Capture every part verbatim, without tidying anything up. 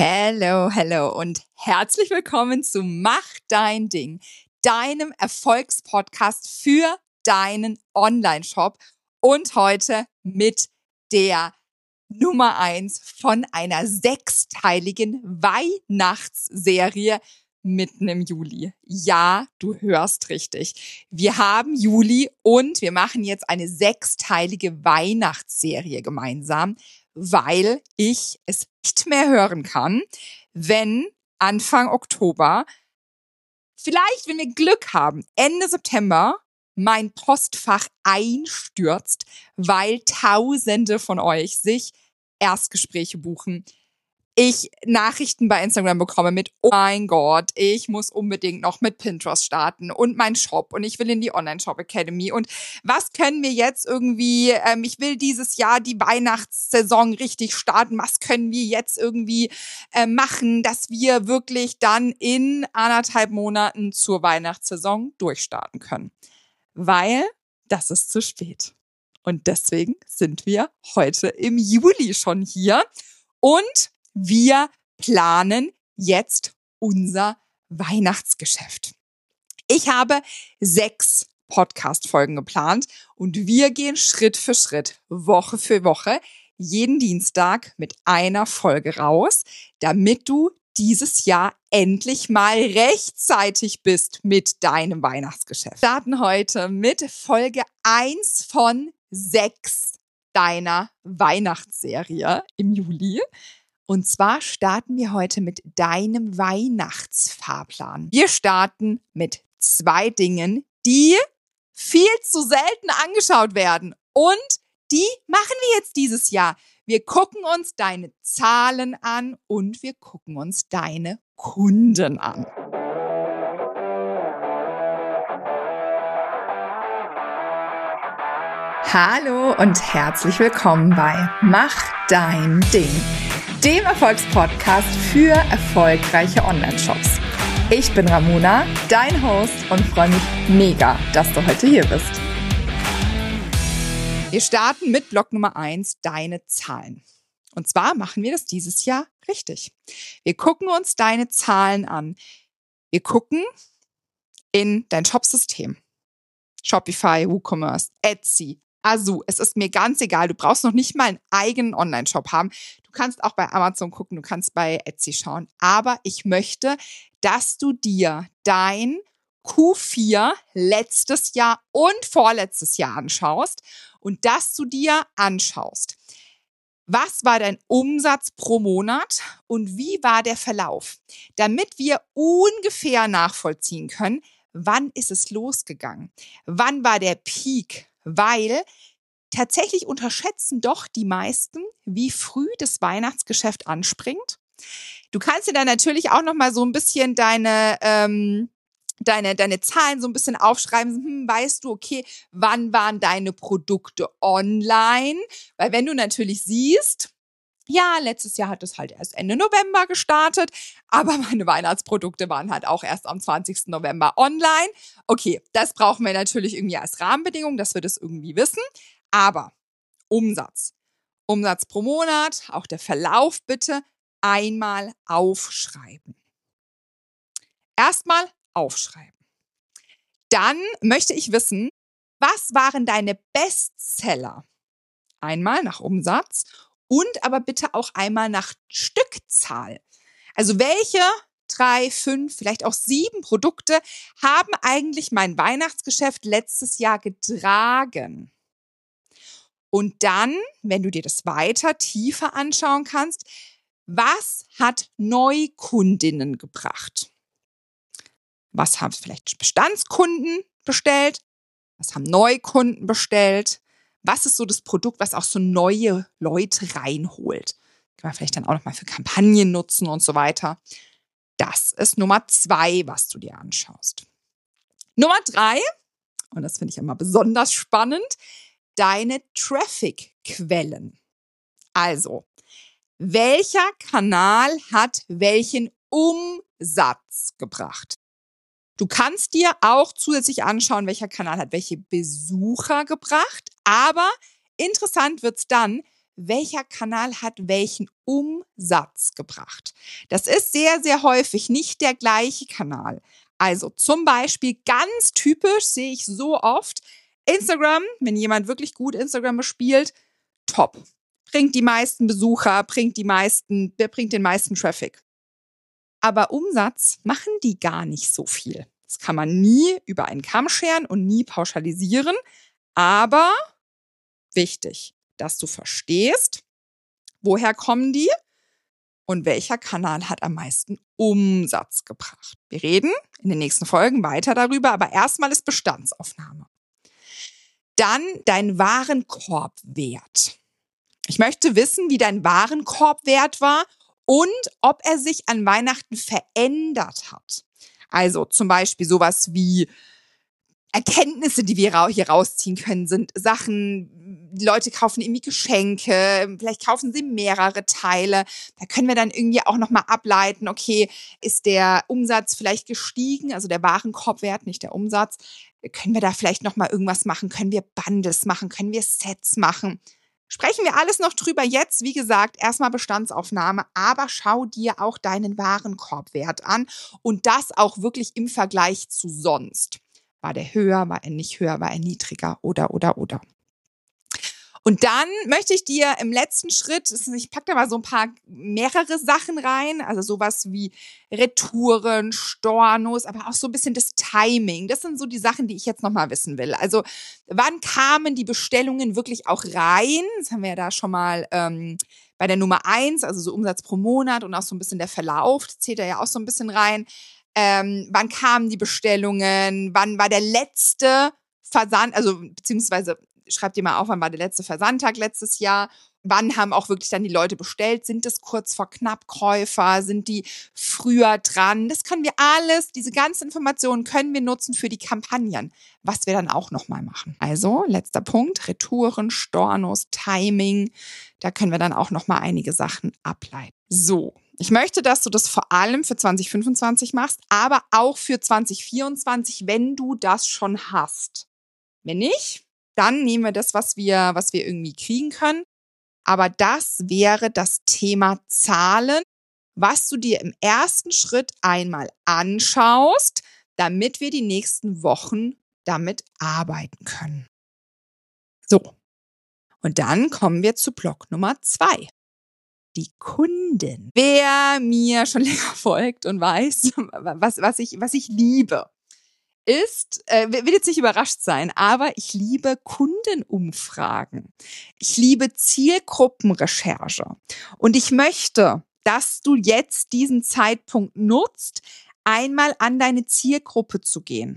Hello, hello und herzlich willkommen zu Mach dein Ding, deinem Erfolgspodcast für deinen Online-Shop und heute mit der Nummer eins von einer sechsteiligen Weihnachtsserie mitten im Juli. Ja, du hörst richtig. Wir haben Juli und wir machen jetzt eine sechsteilige Weihnachtsserie gemeinsam, weil ich es nicht mehr hören kann, wenn Anfang Oktober, vielleicht, wenn wir Glück haben, Ende September, mein Postfach einstürzt, weil Tausende von euch sich Erstgespräche buchen. Ich Nachrichten bei Instagram bekomme mit, oh mein Gott, ich muss unbedingt noch mit Pinterest starten und mein Shop und ich will in die Online-Shop Academy und was können wir jetzt irgendwie, ähm, ich will dieses Jahr die Weihnachtssaison richtig starten, was können wir jetzt irgendwie äh, machen, dass wir wirklich dann in anderthalb Monaten zur Weihnachtssaison durchstarten können, weil das ist zu spät. Und deswegen sind wir heute im Juli schon hier und wir planen jetzt unser Weihnachtsgeschäft. Ich habe sechs Podcast-Folgen geplant und wir gehen Schritt für Schritt, Woche für Woche, jeden Dienstag mit einer Folge raus, damit du dieses Jahr endlich mal rechtzeitig bist mit deinem Weihnachtsgeschäft. Wir starten heute mit Folge eins von sechs deiner Weihnachtsserie im Juli. Und zwar starten wir heute mit deinem Weihnachtsfahrplan. Wir starten mit zwei Dingen, die viel zu selten angeschaut werden. Und die machen wir jetzt dieses Jahr. Wir gucken uns deine Zahlen an und wir gucken uns deine Kunden an. Hallo und herzlich willkommen bei Mach dein Ding, dem Erfolgspodcast für erfolgreiche Online-Shops. Ich bin Ramona, dein Host und freue mich mega, dass du heute hier bist. Wir starten mit Block Nummer eins, deine Zahlen. Und zwar machen wir das dieses Jahr richtig. Wir gucken uns deine Zahlen an. Wir gucken in dein Shopsystem. Shopify, WooCommerce, Etsy, Azu, es ist mir ganz egal, du brauchst noch nicht mal einen eigenen Online-Shop haben. Du kannst auch bei Amazon gucken, du kannst bei Etsy schauen. Aber ich möchte, dass du dir dein Q vier letztes Jahr und vorletztes Jahr anschaust und dass du dir anschaust, was war dein Umsatz pro Monat und wie war der Verlauf, damit wir ungefähr nachvollziehen können, wann ist es losgegangen, wann war der Peak. Weil tatsächlich unterschätzen doch die meisten, wie früh das Weihnachtsgeschäft anspringt. Du kannst dir dann natürlich auch noch mal so ein bisschen deine ähm, deine deine Zahlen so ein bisschen aufschreiben. Hm, weißt du, okay, wann waren deine Produkte online? Weil wenn du natürlich siehst, ja, letztes Jahr hat es halt erst Ende November gestartet, aber meine Weihnachtsprodukte waren halt auch erst am zwanzigsten November online. Okay, das brauchen wir natürlich irgendwie als Rahmenbedingung, dass wir das irgendwie wissen. Aber Umsatz, Umsatz pro Monat, auch der Verlauf bitte einmal aufschreiben. Erstmal aufschreiben. Dann möchte ich wissen, was waren deine Bestseller? Einmal nach Umsatz. Und aber bitte auch einmal nach Stückzahl. Also welche drei, fünf, vielleicht auch sieben Produkte haben eigentlich mein Weihnachtsgeschäft letztes Jahr getragen? Und dann, wenn du dir das weiter tiefer anschauen kannst, was hat Neukundinnen gebracht? Was haben vielleicht Bestandskunden bestellt? Was haben Neukunden bestellt? Was ist so das Produkt, was auch so neue Leute reinholt? Kann man vielleicht dann auch nochmal für Kampagnen nutzen und so weiter. Das ist Nummer zwei, was du dir anschaust. Nummer drei, und das finde ich immer besonders spannend, deine Traffic-Quellen. Also, welcher Kanal hat welchen Umsatz gebracht? Du kannst dir auch zusätzlich anschauen, welcher Kanal hat welche Besucher gebracht. Aber interessant wird's dann, welcher Kanal hat welchen Umsatz gebracht. Das ist sehr, sehr häufig nicht der gleiche Kanal. Also zum Beispiel ganz typisch sehe ich so oft Instagram, wenn jemand wirklich gut Instagram bespielt, top. Bringt die meisten Besucher, bringt die meisten, bringt den meisten Traffic. Aber Umsatz machen die gar nicht so viel. Das kann man nie über einen Kamm scheren und nie pauschalisieren. Aber wichtig, dass du verstehst, woher kommen die und welcher Kanal hat am meisten Umsatz gebracht. Wir reden in den nächsten Folgen weiter darüber, aber erstmal ist Bestandsaufnahme. Dann dein Warenkorbwert. Ich möchte wissen, wie dein Warenkorbwert war und ob er sich an Weihnachten verändert hat. Also zum Beispiel sowas wie Erkenntnisse, die wir hier rausziehen können, sind Sachen, die Leute kaufen irgendwie Geschenke, vielleicht kaufen sie mehrere Teile. Da können wir dann irgendwie auch nochmal ableiten, okay, ist der Umsatz vielleicht gestiegen, also der Warenkorbwert, nicht der Umsatz. Können wir da vielleicht nochmal irgendwas machen? Können wir Bundles machen? Können wir Sets machen? Sprechen wir alles noch drüber. Jetzt, wie gesagt, erstmal Bestandsaufnahme, aber schau dir auch deinen Warenkorbwert an und das auch wirklich im Vergleich zu sonst. War der höher, war er nicht höher, war er niedriger oder, oder, oder. Und dann möchte ich dir im letzten Schritt, ich packe da mal so ein paar mehrere Sachen rein, also sowas wie Retouren, Stornos, aber auch so ein bisschen das Timing. Das sind so die Sachen, die ich jetzt nochmal wissen will. Also wann kamen die Bestellungen wirklich auch rein? Das haben wir ja da schon mal ähm, bei der Nummer eins, also so Umsatz pro Monat und auch so ein bisschen der Verlauf, das zählt da ja auch so ein bisschen rein. Ähm, wann kamen die Bestellungen? Wann war der letzte Versand, also beziehungsweise schreibt dir mal auf, wann war der letzte Versandtag letztes Jahr? Wann haben auch wirklich dann die Leute bestellt? Sind es kurz vor Knappkäufer? Sind die früher dran? Das können wir alles, diese ganzen Informationen können wir nutzen für die Kampagnen, was wir dann auch nochmal machen. Also, letzter Punkt, Retouren, Stornos, Timing, da können wir dann auch nochmal einige Sachen ableiten. So, ich möchte, dass du das vor allem für zwanzig fünfundzwanzig machst, aber auch für zwanzig vierundzwanzig, wenn du das schon hast. Wenn nicht, dann nehmen wir das, was wir, was wir irgendwie kriegen können. Aber das wäre das Thema Zahlen, was du dir im ersten Schritt einmal anschaust, damit wir die nächsten Wochen damit arbeiten können. So, und dann kommen wir zu Block Nummer zwei. Die Kunden. Wer mir schon länger folgt und weiß, was, was, ich, was ich liebe, ist, äh, wird jetzt nicht überrascht sein, aber ich liebe Kundenumfragen. Ich liebe Zielgruppenrecherche. Und ich möchte, dass du jetzt diesen Zeitpunkt nutzt, einmal an deine Zielgruppe zu gehen.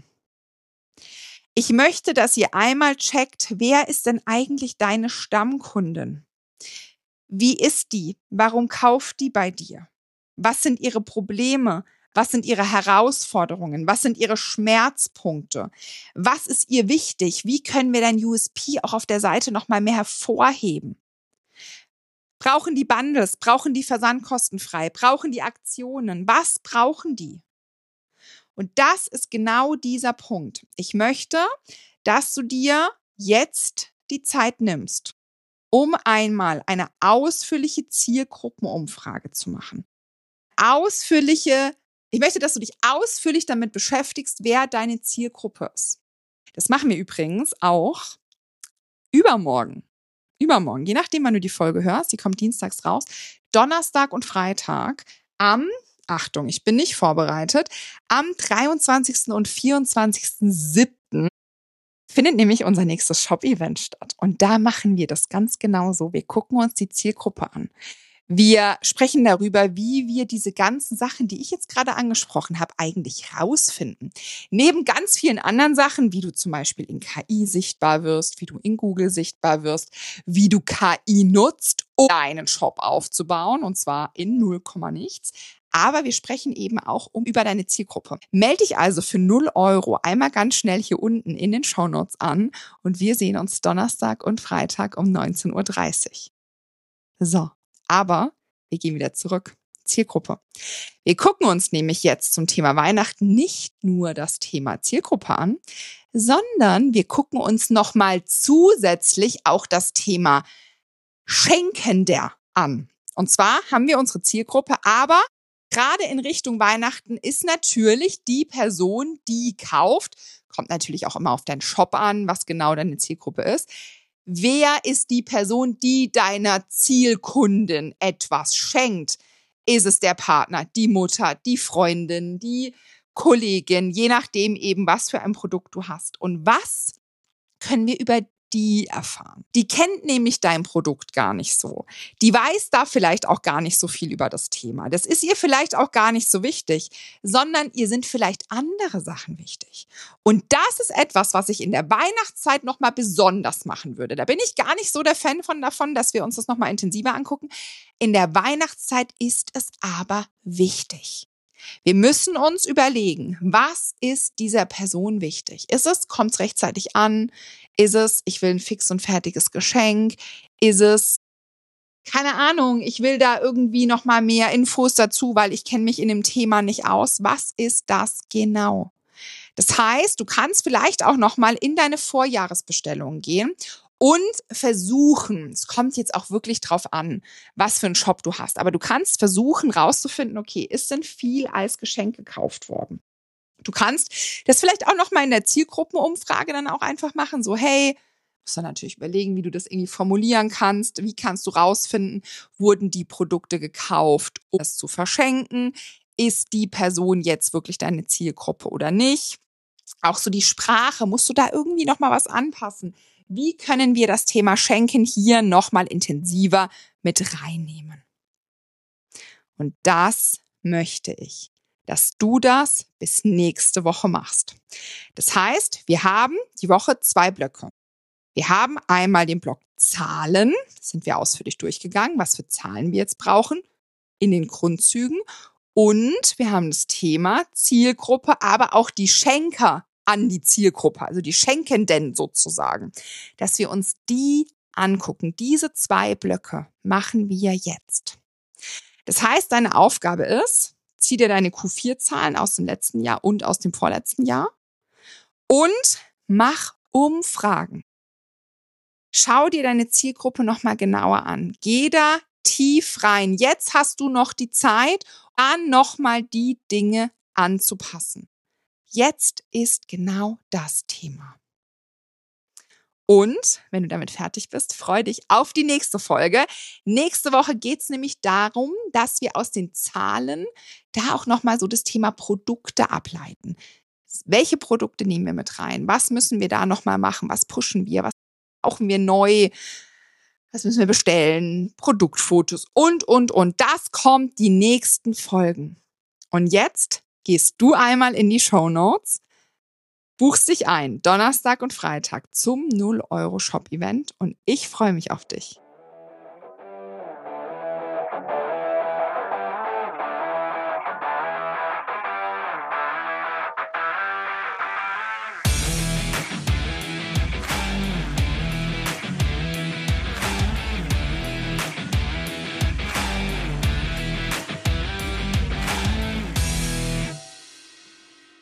Ich möchte, dass ihr einmal checkt, wer ist denn eigentlich deine Stammkundin? Wie ist die? Warum kauft die bei dir? Was sind ihre Probleme? Was sind ihre Herausforderungen? Was sind ihre Schmerzpunkte? Was ist ihr wichtig? Wie können wir dein U S P auch auf der Seite nochmal mehr hervorheben? Brauchen die Bundles? Brauchen die versandkostenfrei? Brauchen die Aktionen? Was brauchen die? Und das ist genau dieser Punkt. Ich möchte, dass du dir jetzt die Zeit nimmst, um einmal eine ausführliche Zielgruppenumfrage zu machen. Ausführliche, ich möchte, dass du dich ausführlich damit beschäftigst, wer deine Zielgruppe ist. Das machen wir übrigens auch übermorgen. Übermorgen, je nachdem, wann du die Folge hörst, die kommt dienstags raus, Donnerstag und Freitag am, Achtung, ich bin nicht vorbereitet, am dreiundzwanzigsten und vierundzwanzigsten siebten findet nämlich unser nächstes Shop-Event statt. Und da machen wir das ganz genau so. Wir gucken uns die Zielgruppe an. Wir sprechen darüber, wie wir diese ganzen Sachen, die ich jetzt gerade angesprochen habe, eigentlich rausfinden. Neben ganz vielen anderen Sachen, wie du zum Beispiel in K I sichtbar wirst, wie du in Google sichtbar wirst, wie du K I nutzt, um deinen Shop aufzubauen, und zwar in null Komma nichts. Aber wir sprechen eben auch um über deine Zielgruppe. Melde dich also für null Euro einmal ganz schnell hier unten in den Shownotes an und wir sehen uns Donnerstag und Freitag um neunzehn Uhr dreißig. So, aber wir gehen wieder zurück. Zielgruppe. Wir gucken uns nämlich jetzt zum Thema Weihnachten nicht nur das Thema Zielgruppe an, sondern wir gucken uns nochmal zusätzlich auch das Thema schenkender an. Und zwar haben wir unsere Zielgruppe, aber gerade in Richtung Weihnachten ist natürlich die Person, die kauft, kommt natürlich auch immer auf deinen Shop an, was genau deine Zielgruppe ist. Wer ist die Person, die deiner Zielkundin etwas schenkt? Ist es der Partner, die Mutter, die Freundin, die Kollegin, je nachdem eben, was für ein Produkt du hast. Und was können wir über die erfahren? Die kennt nämlich dein Produkt gar nicht so. Die weiß da vielleicht auch gar nicht so viel über das Thema. Das ist ihr vielleicht auch gar nicht so wichtig, sondern ihr sind vielleicht andere Sachen wichtig. Und das ist etwas, was ich in der Weihnachtszeit nochmal besonders machen würde. Da bin ich gar nicht so der Fan von davon, dass wir uns das nochmal intensiver angucken. In der Weihnachtszeit ist es aber wichtig. Wir müssen uns überlegen, was ist dieser Person wichtig? Ist es, kommt es rechtzeitig an? Ist es, ich will ein fix und fertiges Geschenk? Ist es, keine Ahnung, ich will da irgendwie nochmal mehr Infos dazu, weil ich kenne mich in dem Thema nicht aus. Was ist das genau? Das heißt, du kannst vielleicht auch nochmal in deine Vorjahresbestellungen gehen und versuchen, es kommt jetzt auch wirklich drauf an, was für einen Shop du hast, aber du kannst versuchen rauszufinden, okay, ist denn viel als Geschenk gekauft worden? Du kannst das vielleicht auch nochmal in der Zielgruppenumfrage dann auch einfach machen, so hey, musst dann natürlich überlegen, wie du das irgendwie formulieren kannst, wie kannst du rausfinden, wurden die Produkte gekauft, um es zu verschenken? Ist die Person jetzt wirklich deine Zielgruppe oder nicht? Auch so die Sprache, musst du da irgendwie nochmal was anpassen? Wie können wir das Thema Schenken hier nochmal intensiver mit reinnehmen? Und das möchte ich, dass du das bis nächste Woche machst. Das heißt, wir haben die Woche zwei Blöcke. Wir haben einmal den Block Zahlen, das sind wir ausführlich durchgegangen, was für Zahlen wir jetzt brauchen in den Grundzügen. Und wir haben das Thema Zielgruppe, aber auch die Schenker an die Zielgruppe, also die Schenkenden sozusagen, dass wir uns die angucken. Diese zwei Blöcke machen wir jetzt. Das heißt, deine Aufgabe ist, zieh dir deine Q vier Zahlen aus dem letzten Jahr und aus dem vorletzten Jahr und mach Umfragen. Schau dir deine Zielgruppe nochmal genauer an. Geh da tief rein. Jetzt hast du noch die Zeit, an nochmal die Dinge anzupassen. Jetzt ist genau das Thema. Und wenn du damit fertig bist, freu dich auf die nächste Folge. Nächste Woche geht es nämlich darum, dass wir aus den Zahlen da auch nochmal so das Thema Produkte ableiten. Welche Produkte nehmen wir mit rein? Was müssen wir da nochmal machen? Was pushen wir? Was brauchen wir neu? Was müssen wir bestellen? Produktfotos und, und, und. Das kommt die nächsten Folgen. Und jetzt gehst du einmal in die Shownotes, buchst dich ein, Donnerstag und Freitag zum null Euro Shop Event und ich freue mich auf dich.